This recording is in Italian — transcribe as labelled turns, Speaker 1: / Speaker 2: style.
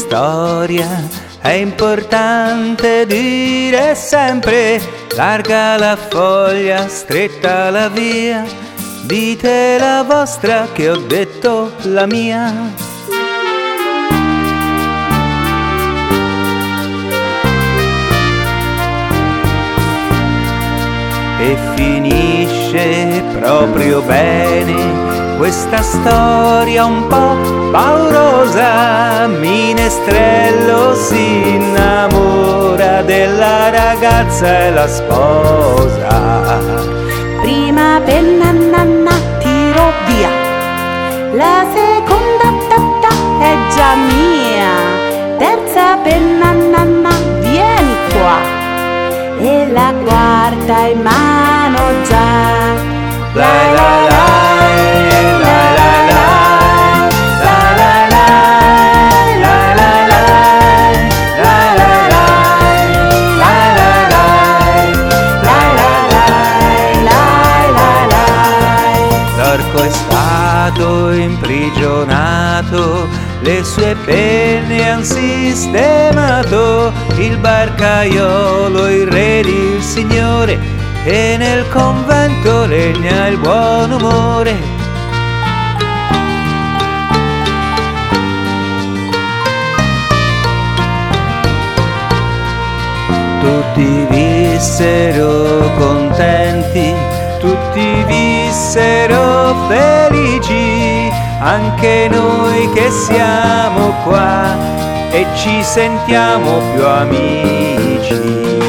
Speaker 1: storia è importante dire sempre: larga la foglia, stretta la via, dite la vostra che ho detto la mia. E finisce proprio bene questa storia un po' paurosa. Minestrello si innamora della ragazza e la sposa.
Speaker 2: Prima penna nanna tiro via, la seconda tata è già mia, terza penna nanna vieni qua, e la quarta in mano già. La la la, la la la, la la la, la la la, la la la, la.
Speaker 1: L'orco è stato imprigionato, le sue penne han sistemato, il barcaiolo, il re, il signore, e nel convento regna il buon umore. Tutti vissero contenti, tutti vissero felici, anche noi che siamo qua e ci sentiamo più amici.